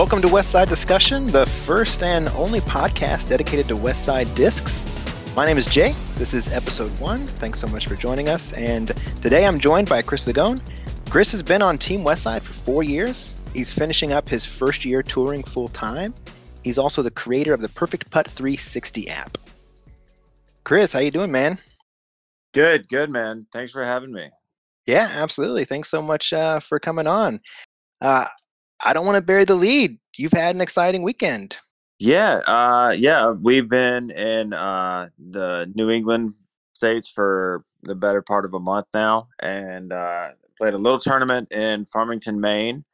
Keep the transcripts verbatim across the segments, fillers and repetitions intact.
Welcome to Westside Discussion, the first and only podcast dedicated to Westside Discs. My name is Jay. This is episode one. Thanks so much for joining us. And today I'm joined by Chris Zagone. Chris has been on Team Westside for four years. He's finishing up his first year touring full time. He's also the creator of the Perfect Putt three sixty app. Chris, how you doing, man? Good, good, man. Thanks for having me. Yeah, absolutely. Thanks so much uh, for coming on. Uh, I don't want to bury the lead. You've had an exciting weekend. Yeah, uh, yeah. We've been in uh, the New England states for the better part of a month now, and uh, played a little tournament in Farmington, Maine.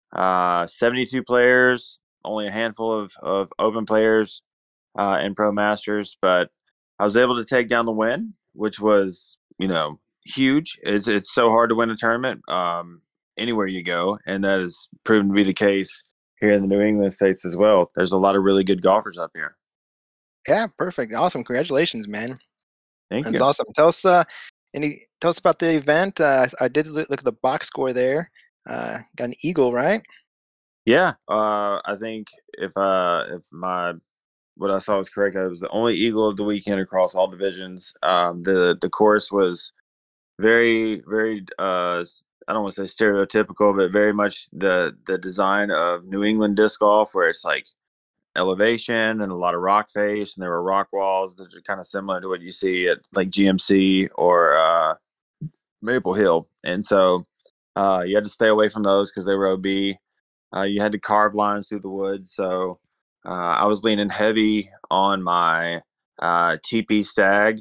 Uh, seventy-two players, only a handful of, of open players uh, and pro masters, but I was able to take down the win, which was, you know, huge. It's it's so hard to win a tournament. Um, anywhere you go, and that has proven to be the case here in the New England states as well. There's a lot of really good golfers up here. Yeah, perfect. Awesome. Congratulations, man. Thank That's you. awesome. Tell us uh, any tell us about the event. Uh, I did look look at the box score there. Uh, got an eagle, right? Yeah, uh, I think if uh, if my what I saw was correct, I was the only eagle of the weekend across all divisions. Um, the the course was very very uh, I don't want to say stereotypical, but very much the the design of New England disc golf, where it's like elevation and a lot of rock face, and there were rock walls that are kind of similar to what you see at like G M C or uh, Maple Hill. And so uh, you had to stay away from those because they were O B. Uh, you had to carve lines through the woods. So uh, I was leaning heavy on my uh, T P Stag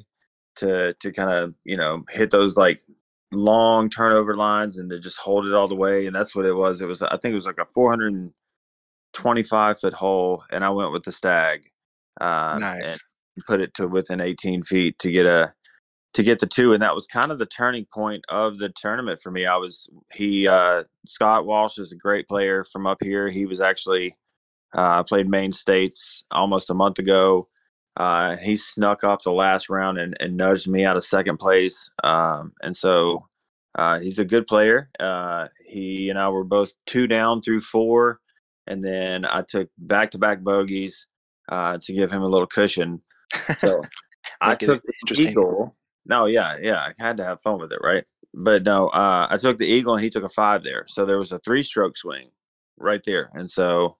to to kind of, you know, hit those like long turnover lines and to just hold it all the way. And that's what it was. It was, I think it was like a four hundred twenty-five foot hole, and I went with the Stag um, and Nice. put it to within eighteen feet to get a to get the two. And that was kind of the turning point of the tournament for me. I was he uh, Scott Walsh is a great player from up here. He was actually uh, played Maine States almost a month ago. Uh, he snuck up the last round and, and nudged me out of second place. Um, and so uh, he's a good player. Uh, he and I were both two down through four. And then I took back-to-back bogeys uh, to give him a little cushion. So I Make it took the interesting. eagle. No, yeah, yeah, I had to have fun with it, right? But no, uh, I took the eagle and he took a five there. So there was a three-stroke swing right there. And so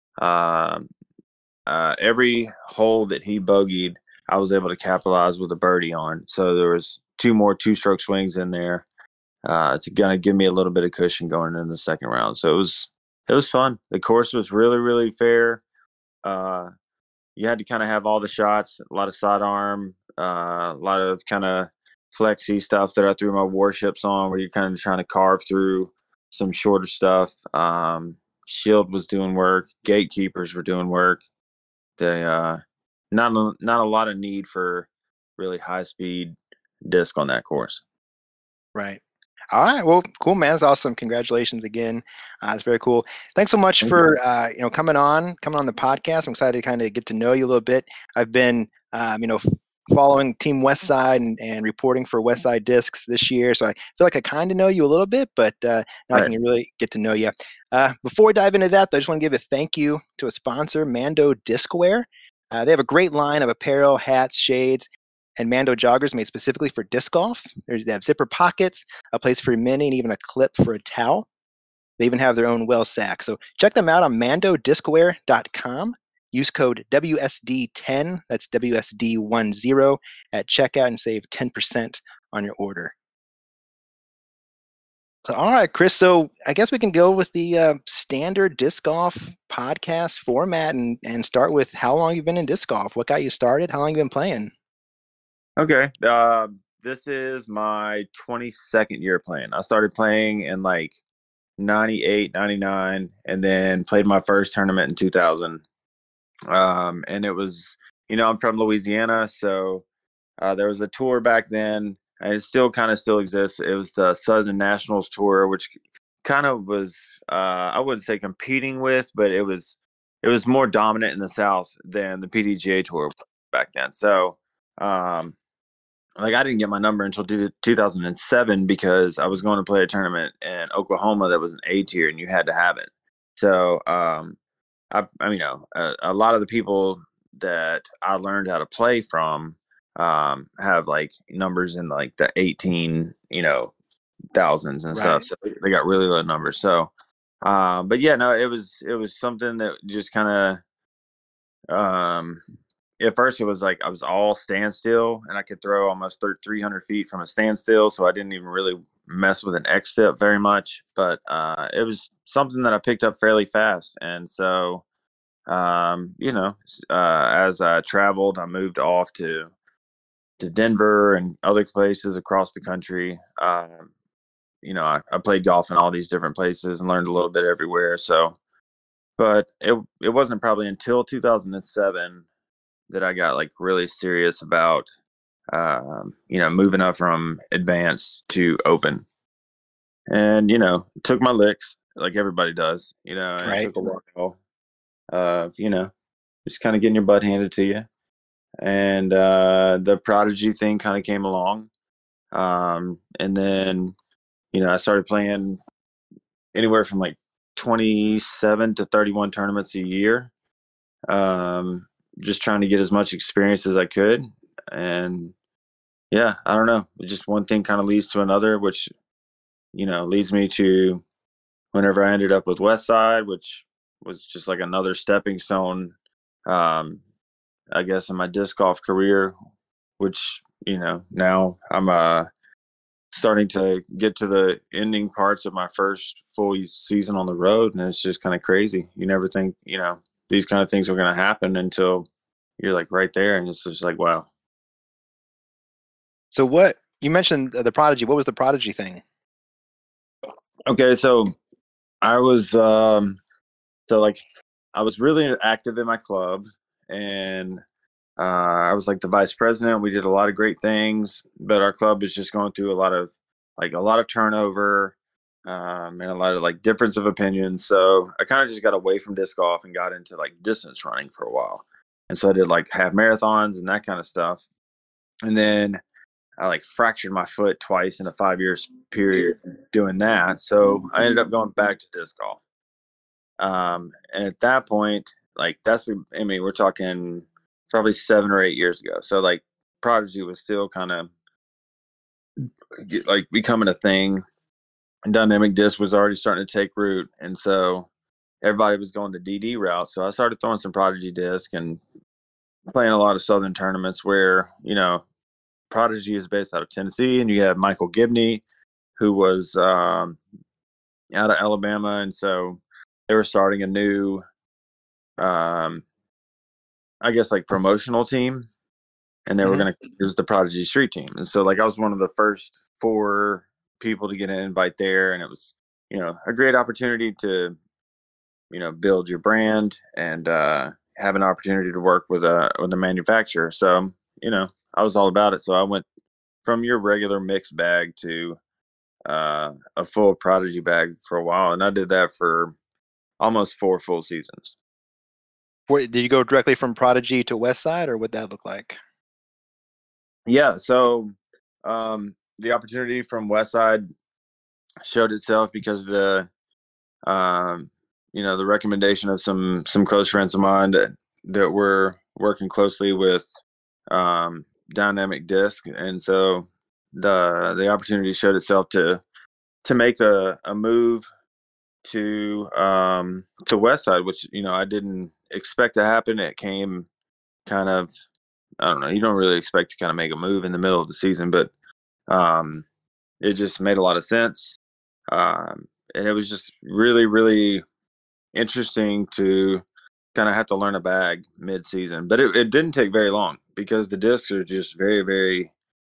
um, uh, every hole that he bogeyed, I was able to capitalize with a birdie on. So there was two more two-stroke swings in there uh, to kind of give me a little bit of cushion going into the second round. So it was it was fun. The course was really, really fair. Uh, you had to kind of have all the shots, a lot of sidearm, uh, a lot of kind of flexy stuff that I threw my warships on, where you're kind of trying to carve through some shorter stuff. Um, Shield was doing work. Gatekeepers were doing work. They uh, not not a lot of need for really high speed disc on that course. Right. All right. Well, cool, man. That's awesome. Congratulations again. Uh, it's very cool. Thanks so much Thank for uh, you know coming on, coming on the podcast. I'm excited to kind of get to know you a little bit. I've been um, you know f- following Team Westside and, and reporting for Westside Discs this year, so I feel like I kind of know you a little bit, but uh, now I Right. can really get to know you. Uh, before we dive into that, though, I just want to give a thank you to a sponsor, Mando Discwear. Uh, they have a great line of apparel, hats, shades, and Mando joggers made specifically for disc golf. They're- They have zipper pockets, a place for your mini, and even a clip for a towel. They even have their own well sack. So check them out on mando discwear dot com. Use code W S D ten, that's W S D ten, at checkout and save ten percent on your order. So, all right, Chris. So, I guess we can go with the uh, standard disc golf podcast format and, and start with how long you've been in disc golf. What got you started? How long you been playing? Okay. Uh, this is my twenty-second year playing. I started playing in like ninety-eight, ninety-nine, and then played my first tournament in two thousand. Um, and it was, you know, I'm from Louisiana, so uh, there was a tour back then, and it still kind of still exists. It was the Southern Nationals Tour, which kind of was, uh, I wouldn't say competing with, but it was, it was more dominant in the South than the P D G A Tour back then. So, um, like I didn't get my number until two thousand seven because I was going to play a tournament in Oklahoma that was an A tier and you had to have it. So, um, I, I mean, you know, a, a lot of the people that I learned how to play from um, have like numbers in like the eighteen, you know, thousands and stuff. Right. So they got really low numbers. So, um, but yeah, no, it was it was something that just kind of um, at first it was like I was all standstill and I could throw almost three hundred feet from a standstill. So I didn't even really mess with an X step very much, but uh, it was something that I picked up fairly fast. And so, um, you know, uh, as I traveled, I moved off to, to Denver and other places across the country. Um, you know, I, I played golf in all these different places and learned a little bit everywhere. So, but it, it wasn't probably until two thousand seven that I got like really serious about, um, you know, moving up from advanced to open. And, you know, took my licks like everybody does, you know, and it Right. took a while of, you know, just kind of getting your butt handed to you. And uh, the prodigy thing kind of came along. Um, and then, you know, I started playing anywhere from like twenty-seven to thirty-one tournaments a year. Um, just trying to get as much experience as I could. And yeah, I don't know. Just one thing kind of leads to another, which, you know, leads me to whenever I ended up with Westside, which was just like another stepping stone, um, I guess, in my disc golf career, which, you know, now I'm uh, starting to get to the ending parts of my first full season on the road. And it's just kind of crazy. You never think, you know, these kind of things are going to happen until you're like right there. And it's just like, wow. So what you mentioned uh, the prodigy? What was the prodigy thing? Okay. So I was, um, so like, I was really active in my club and uh, I was like the vice president. We did a lot of great things, but our club was just going through a lot of like a lot of turnover um, and a lot of like difference of opinions. So I kind of just got away from disc golf and got into like distance running for a while. And so I did like half marathons and that kind of stuff. And then I like fractured my foot twice in a five years period doing that. So I ended up going back to disc golf. Um, and at that point, like that's the, I mean, we're talking probably seven or eight years ago. So like Prodigy was still kind of like becoming a thing. And dynamic disc was already starting to take root. And so everybody was going the D D route. So I started throwing some Prodigy disc and playing a lot of Southern tournaments where, you know, Prodigy is based out of Tennessee and you have Michael Gibney, who was um, out of Alabama. And so they were starting a new, um, I guess, like promotional team, and they were Hmm. going to use the Prodigy Street team. And so, like, I was one of the first four people to get an invite there, and it was, you know, a great opportunity to, you know, build your brand and uh, have an opportunity to work with a with a manufacturer. So, you know, I was all about it. So I went from your regular mixed bag to uh, a full Prodigy bag for a while, and I did that for almost four full seasons. Where, did you go directly from prodigy to Westside, or what that look like? Yeah, so um, the opportunity from Westside showed itself because of the um, you know, the recommendation of some some close friends of mine that that were working closely with um, Dynamic Disc, and so the the opportunity showed itself to to make a, a move to um, to Westside, which, you know, I didn't expect to happen. It came kind of, I don't know, you don't really expect to kind of make a move in the middle of the season, but um, it just made a lot of sense. Um, and it was just really, really interesting to kind of have to learn a bag mid-season. But it, it didn't take very long because the discs are just very, very,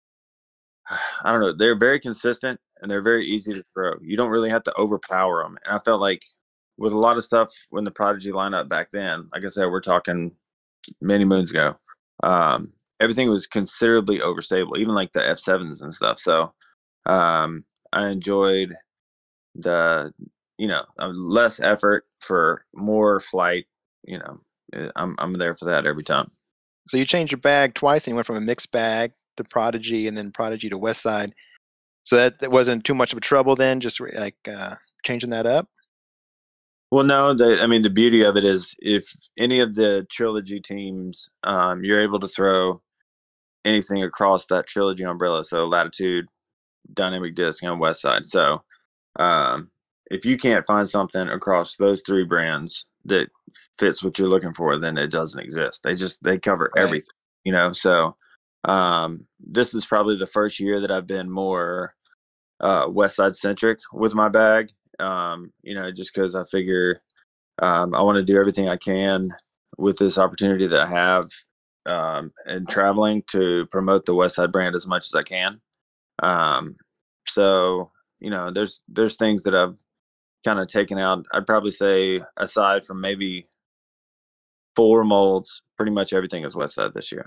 I don't know, they're very consistent and they're very easy to throw. You don't really have to overpower them. And I felt like with a lot of stuff when the Prodigy lineup back then, like I said, we're talking many moons ago. Um, everything was considerably overstable, even like the F sevens and stuff. So um, I enjoyed the, you know, uh, less effort for more flight. You know, eh, I'm I'm there for that every time. So you changed your bag twice, and you went from a mixed bag to prodigy, and then prodigy to Westside. So that, that wasn't too much of a trouble then, just re- like uh, changing that up. Well, no, the, I mean, the beauty of it is if any of the trilogy teams, um, you're able to throw anything across that trilogy umbrella. So Latitude, Dynamic Disc, and West Side. So um, if you can't find something across those three brands that fits what you're looking for, then it doesn't exist. They just they cover Right. everything, you know. So um, this is probably the first year that I've been more uh, West Side centric with my bag. Um, you know, just because I figure um, I want to do everything I can with this opportunity that I have um, and traveling to promote the West Side brand as much as I can. Um, so you know, there's there's things that I've kind of taken out. I'd probably say aside from maybe four molds, pretty much everything is West Side this year.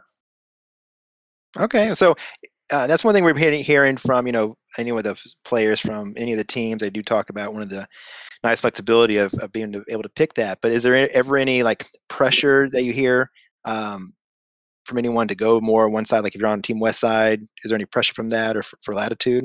Okay, so uh, that's one thing we're hearing, hearing from you know any of the players from any of the teams. They do talk about one of the nice flexibility of, of being able to pick that. But is there ever any like pressure that you hear um, from anyone to go more one side? Like if you're on Team West Side, is there any pressure from that or for, for Latitude?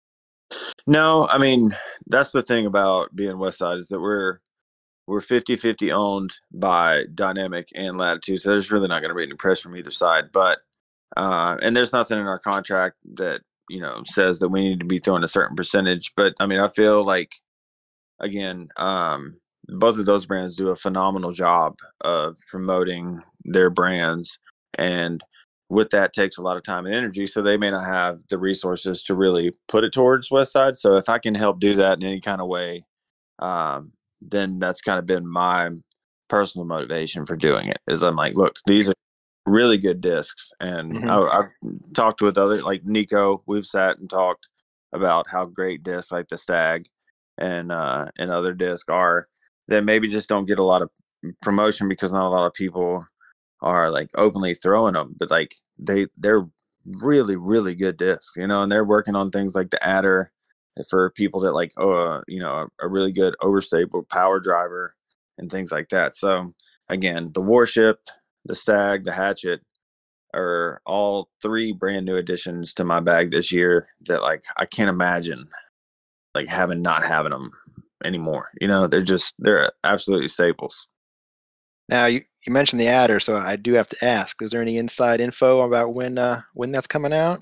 No, I mean that's the thing about being West Side is that we're we're fifty-fifty owned by Dynamic and Latitude, so there's really not going to be any pressure from either side. But uh, and there's nothing in our contract that you know says that we need to be throwing a certain percentage. But I mean, I feel like again, um, both of those brands do a phenomenal job of promoting their brands, and with that takes a lot of time and energy. So they may not have the resources to really put it towards West Side. So if I can help do that in any kind of way, um, then that's kind of been my personal motivation for doing it. Is I'm like, look, these are really good discs, and Hmm. I, I've talked with other like Nico. We've sat and talked about how great discs like the Stag and uh, and other discs are that maybe just don't get a lot of promotion because not a lot of people are like openly throwing them, but like they they're really really good discs, you know, and they're working on things like the adder for people that like uh you know a, a really good overstable power driver and things like that. So again, the Warship, the Stag, the Hatchet are all three brand new additions to my bag this year that like I can't imagine like having not having them anymore. You know, they're just they're absolutely staples. Now you, you mentioned the adder, so I do have to ask: is there any inside info about when uh, when that's coming out?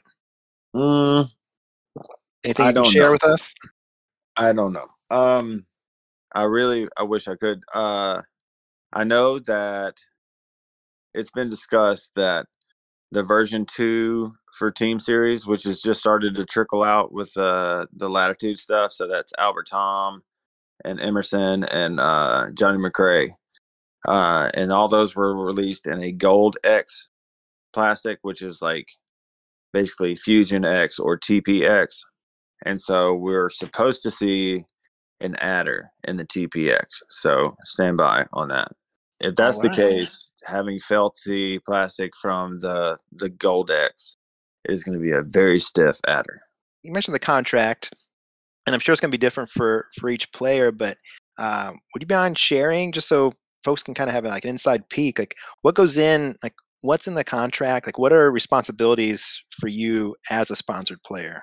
Mm, Anything I you can don't share know. with us? I don't know. Um, I really I wish I could. Uh, I know that it's been discussed that the version two for Team Series, which has just started to trickle out with uh, the Latitude stuff. So that's Albert Tom and Emerson and uh, Johnny McRae. Uh, and all those were released in a Gold X plastic, which is like basically Fusion X or T P X. And so we're supposed to see an adder in the T P X. So stand by on that. If All that's the right. case, having felt the plastic from the the Gold X is going to be a very stiff adder. You mentioned the contract, and I'm sure it's going to be different for for each player. But um, would you mind sharing just so folks can kind of have like an inside peek, like what goes in, like what's in the contract, like what are responsibilities for you as a sponsored player?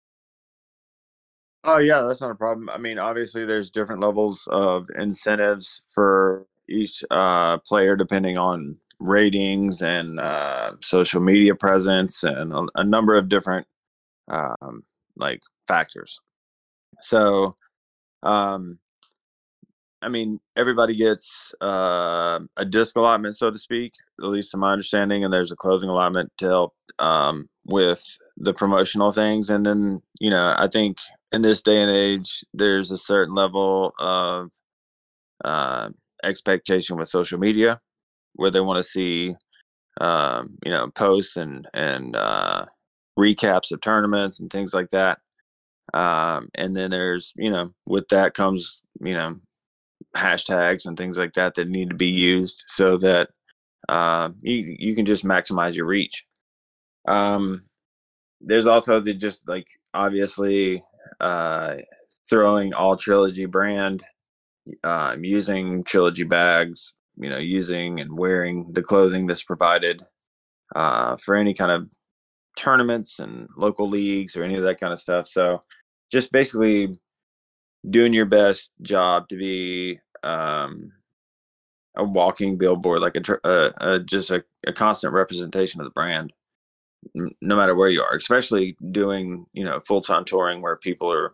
Oh yeah, that's not a problem. I mean, obviously there's different levels of incentives for each uh, player depending on ratings and uh, social media presence and a, a number of different um, like factors. So um, I mean, everybody gets uh, a disc allotment, so to speak, at least to my understanding, and there's a clothing allotment to help um, with the promotional things. And then, you know, I think in this day and age, there's a certain level of uh, expectation with social media where they want to see, um, you know, posts and and uh, recaps of tournaments and things like that. Um, and then there's, you know, with that comes, you know, hashtags and things like that that need to be used so that uh, you you can just maximize your reach. Um, there's also the just like obviously uh, throwing all Trilogy brand, um, using Trilogy bags, you know, using and wearing the clothing that's provided uh, for any kind of tournaments and local leagues or any of that kind of stuff. So just basically doing your best job to be um, a walking billboard, like a, tr- uh, uh, just a, a constant representation of the brand, n- no matter where you are, especially doing, you know, full time touring where people are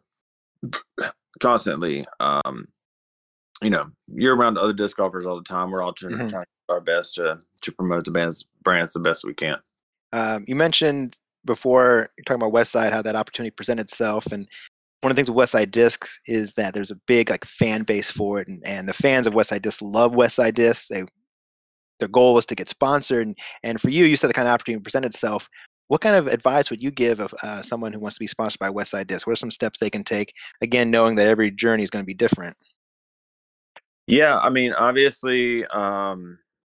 constantly, um, you know, you're around other disc golfers all the time. We're all trying, Mhm. trying our best to, to promote the band's brands the best we can. Um, you mentioned before you're talking about Westside how that opportunity presented itself, and one of the things with Westside Discs is that there's a big like fan base for it, and, and the fans of Westside Discs love Westside Discs. They their goal was to get sponsored, and, and for you, you said the kind of opportunity presented itself. What kind of advice would you give of uh, someone who wants to be sponsored by Westside Discs? What are some steps they can take? Again, knowing that every journey is going to be different. Yeah, I mean, obviously, um,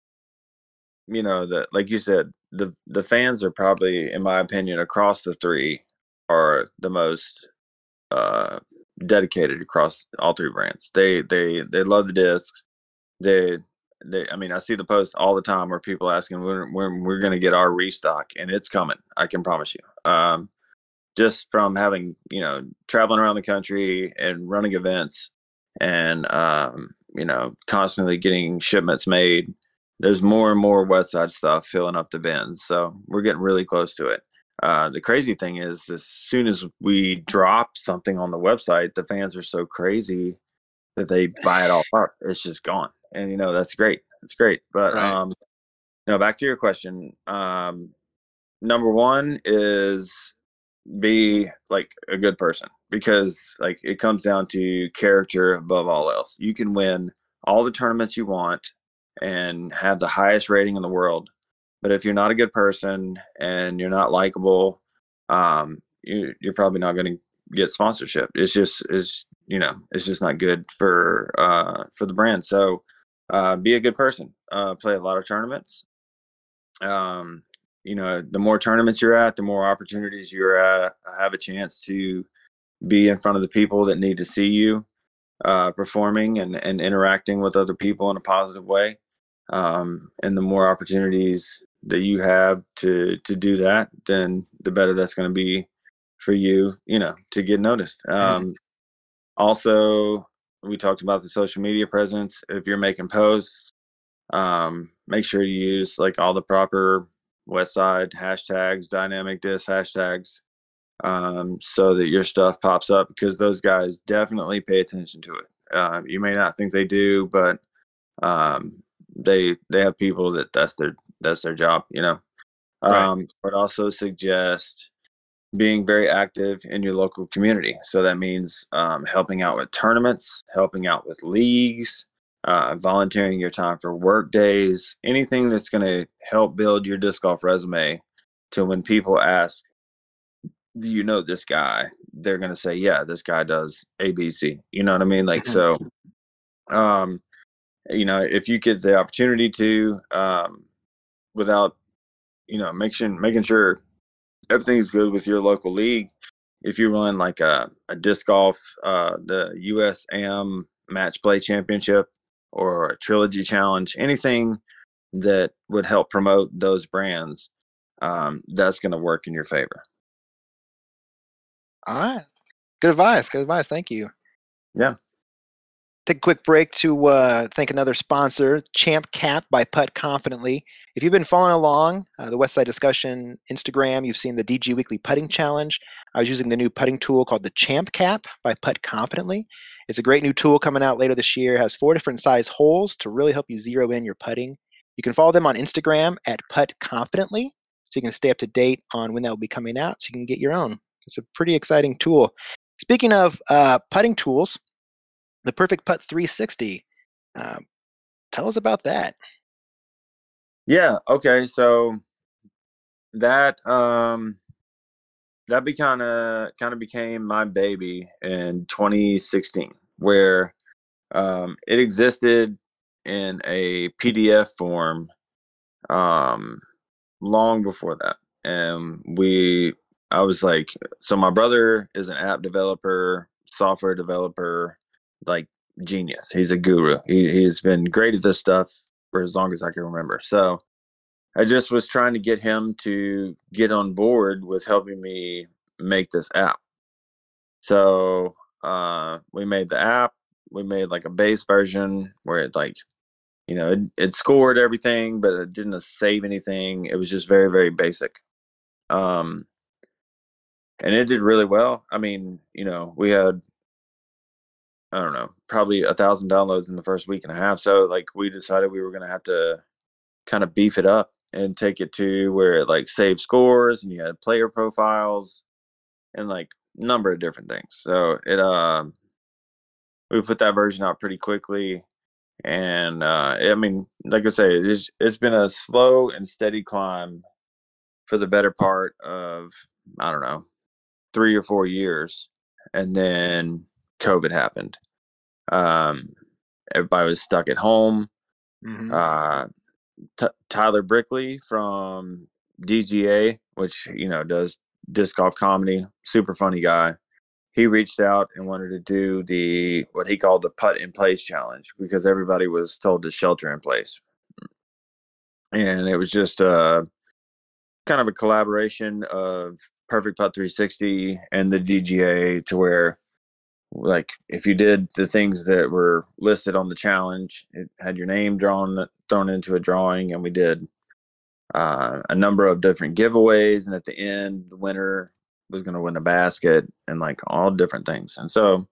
you know, that like you said, the the fans are probably, in my opinion, across the three, are the most uh, dedicated across all three brands. They they they love the discs. They they. I mean, I see the posts all the time where people asking when when we're going to get our restock, and it's coming. I can promise you. Um, just from having, you know, traveling around the country and running events, and um, you know, constantly getting shipments made, there's more and more West Side stuff filling up the bins. So we're getting really close to it. Uh, the crazy thing is, as soon as we drop something on the website, the fans are so crazy that they buy it all up. It's just gone, and you know that's great. It's great. But Right. um, you know, back to your question. Um, number one is be like a good person, because like it comes down to character above all else. You can win all the tournaments you want and have the highest rating in the world, but if you're not a good person and you're not likable, um, you, you're probably not going to get sponsorship. It's just is you know it's just not good for uh, for the brand. So uh, be a good person. Uh, play a lot of tournaments. Um, you know, the more tournaments you're at, the more opportunities you're at, have a chance to be in front of the people that need to see you uh, performing and, and interacting with other people in a positive way. Um, and the more opportunities that you have to to do that, then the better that's going to be for you, you know, to get noticed. Mhm. Um, also, we talked about the social media presence. If you're making posts, um, make sure you use like all the proper West Side hashtags, dynamic disc hashtags, um, so that your stuff pops up, because those guys definitely pay attention to it. Uh, you may not think they do, but um, they they have people that that's their that's their job. You know. Right. Um, I would also suggest being very active in your local community. So that means um, helping out with tournaments, helping out with leagues, uh, volunteering your time for work days, anything that's going to help build your disc golf resume. To when people ask, "Do you know this guy?" They're going to say, "Yeah, this guy does A B C." You know what I mean? Like Mhm. so. Um, you know, if you get the opportunity to, um, without you know, making making sure everything's good with your local league. If you run like a, a disc golf, uh, the U S A M Match Play Championship or a Trilogy Challenge, anything that would help promote those brands, um, that's going to work in your favor. All right. Good advice. Good advice. Thank you. Yeah. Take a quick break to uh, thank another sponsor, Champ Cap by Putt Confidently. If you've been following along uh, the Westside Discussion Instagram, you've seen the D G Weekly Putting Challenge. I was using the new putting tool called the Champ Cap by Putt Confidently. It's a great new tool coming out later this year. It has four different size holes to really help you zero in your putting. You can follow them on Instagram at Putt Confidently, so you can stay up to date on when that will be coming out, so you can get your own. It's a pretty exciting tool. Speaking of uh, putting tools, the Perfect Putt three sixty. Um, tell us about that. Yeah. Okay. So that um, that be kind of kind of became my baby in twenty sixteen, where um, it existed in a P D F form um, long before that. And we, I was like, so my brother is an app developer, software developer, like genius. He's a guru. He, he's been great at this stuff for as long as I can remember. So I just was trying to get him to get on board with helping me make this app. So uh, we made the app. we made like a base version where it like, you know, it, it scored everything, but it didn't save anything. It was just very, very basic. Um, and it did really well. I mean, you know, we had, I don't know, probably a thousand downloads in the first week and a half. So like we decided we were going to have to kind of beef it up and take it to where it like saved scores and you had player profiles and like number of different things. So it, um, we put that version out pretty quickly. And uh, I mean, like I say, it's it's been a slow and steady climb for the better part of, I don't know, three or four years, and then COVID happened. Um, everybody was stuck at home. Mm-hmm. Uh, T- Tyler Brickley from D G A, which you know does disc golf comedy, super funny guy. He reached out and wanted to do the what he called the putt in place challenge because everybody was told to shelter in place, and it was just uh, kind of a collaboration of Perfect Putt three sixty and the D G A to where like if you did the things that were listed on the challenge, it had your name drawn thrown into a drawing, and we did uh, a number of different giveaways, and at the end the winner was going to win a basket and like all different things. And so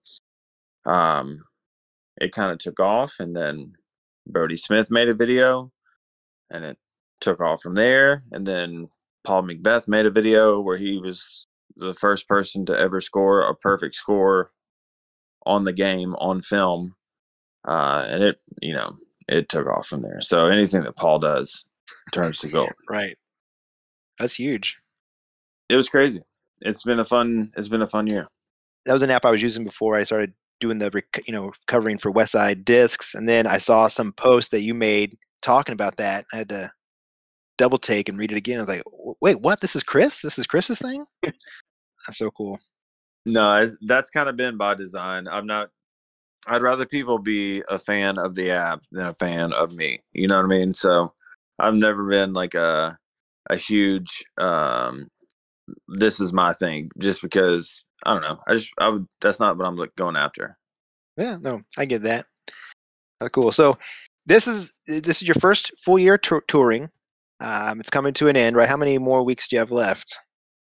um it kind of took off, and then Brody Smith made a video and it took off from there. And then Paul Macbeth made a video where he was the first person to ever score a perfect score on the game on film. Uh, and it, you know, it took off from there. So anything that Paul does turns to gold. Right. That's huge. It was crazy. It's been a fun, it's been a fun year. That was an app I was using before I started doing the, you know, covering for Westside Discs. And then I saw some post that you made talking about that. I had to double take and read it again. I was like, wait, what? This is Chris? This is Chris's thing? That's so cool. No, that's kind of been by design. I'm not, I'd rather people be a fan of the app than a fan of me. You know what I mean? So I've never been like a, a huge, um, this is my thing just because I don't know. I just, I would, that's not what I'm like going after. Yeah, no, I get that. That's cool. So this is, this is your first full year t- touring. Um, it's coming to an end, right? How many more weeks do you have left?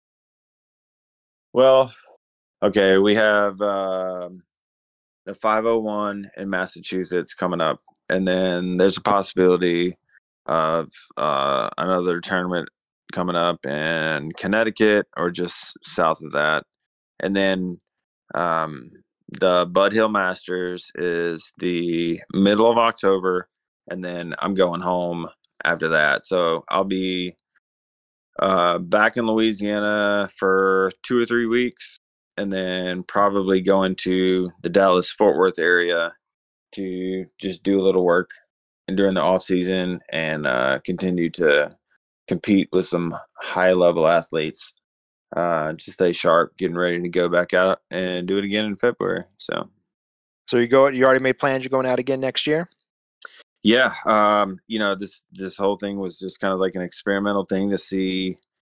Well, okay. We have, um, the five oh one in Massachusetts coming up. And then there's a possibility of uh, another tournament coming up in Connecticut or just south of that. And then um, the Bud Hill Masters is the middle of October. And then I'm going home after that. So I'll be uh, back in Louisiana for two or three weeks, and then probably going to the Dallas Fort Worth area to just do a little work and during the off season and uh, continue to compete with some high level athletes. Uh, to stay sharp, getting ready to go back out and do it again in February. So, So you go, you already made plans. You're going out again next year? yeah, um, you know, this this whole thing was just kind of like an experimental thing to see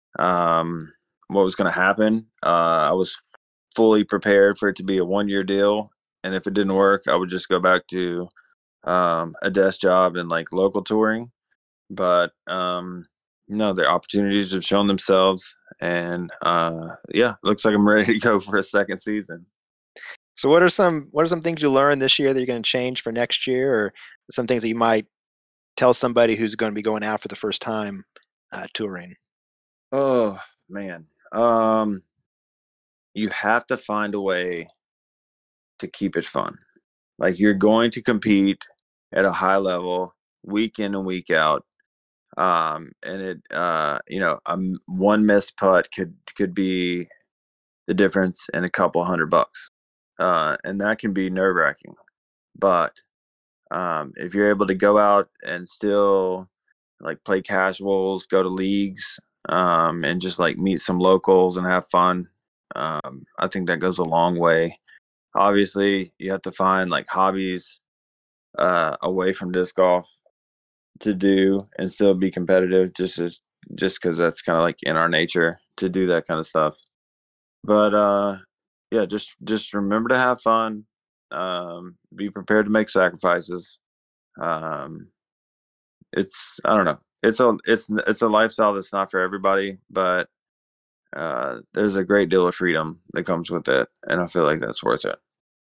um, what was going to happen. Uh, I was fully prepared for it to be a one year deal, and if it didn't work, I would just go back to um, a desk job and like local touring. But um, no, the opportunities have shown themselves, and uh, yeah, looks like I'm ready to go for a second season. So what are some what are some things you learned this year that you're going to change for next year, or some things that you might tell somebody who's going to be going out for the first time uh, touring? Oh man, um, you have to find a way to keep it fun. Like you're going to compete at a high level week in and week out. Um, and it, uh, you know, um, one missed putt could could be the difference in a couple hundred bucks, uh, and that can be nerve wracking. But um, if you're able to go out and still like play casuals, go to leagues, um, and just like meet some locals and have fun, um, I think that goes a long way. Obviously, you have to find like hobbies uh, away from disc golf to do and still be competitive, just as just because that's kind of like in our nature to do that kind of stuff. But uh, yeah, just just remember to have fun. Um, be prepared to make sacrifices. Um, it's I don't know. It's a it's it's a lifestyle that's not for everybody, but uh, there's a great deal of freedom that comes with it, and I feel like that's worth it.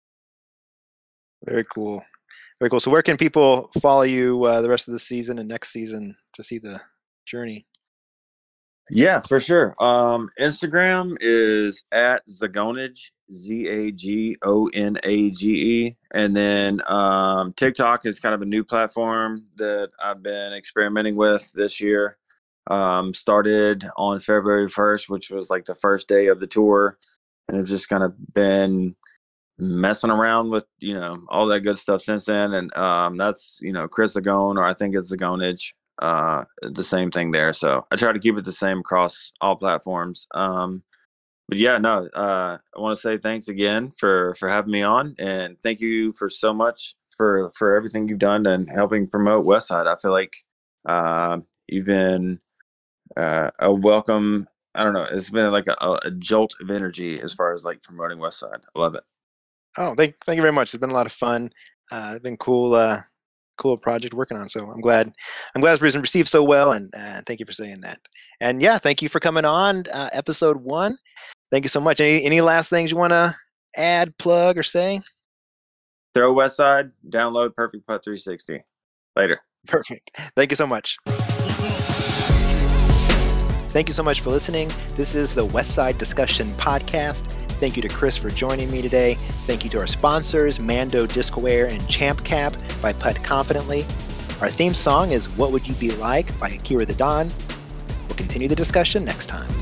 Very cool. Very cool. So where can people follow you uh, the rest of the season and next season to see the journey? Yeah, for sure. Um, Instagram is at Zagonage, Z A G O N A G E. And then um, TikTok is kind of a new platform that I've been experimenting with this year. Um, started on February first, which was like the first day of the tour. And I've just kind of been messing around with, you know, all that good stuff since then. And um, that's, you know, Chris Zagone, or I think it's Zagonage. Uh, the same thing there. So I try to keep it the same across all platforms. Um, but yeah, no, uh, I want to say thanks again for, for having me on, and thank you for so much for, for everything you've done and helping promote Westside. I feel like, uh, you've been, uh, a welcome, I don't know, it's been like a, a jolt of energy as far as like promoting Westside. I love it. Oh, thank, thank you very much. It's been a lot of fun. Uh, it's been cool. Uh, cool project working on. So I'm glad, I'm glad it's been received so well. And uh, thank you for saying that. And yeah, thank you for coming on uh, episode one. Thank you so much. Any, any last things you want to add, plug, or say? Throw Westside, download Perfect Putt three sixty. Later. Perfect. Thank you so much. Thank you so much for listening. This is the Westside Discussion Podcast. Thank you to Chris for joining me today. Thank you to our sponsors, Mando Discwear and Champ Cap by Putt Confidently. Our theme song is What Would You Be Like by Akira the Don. We'll continue the discussion next time.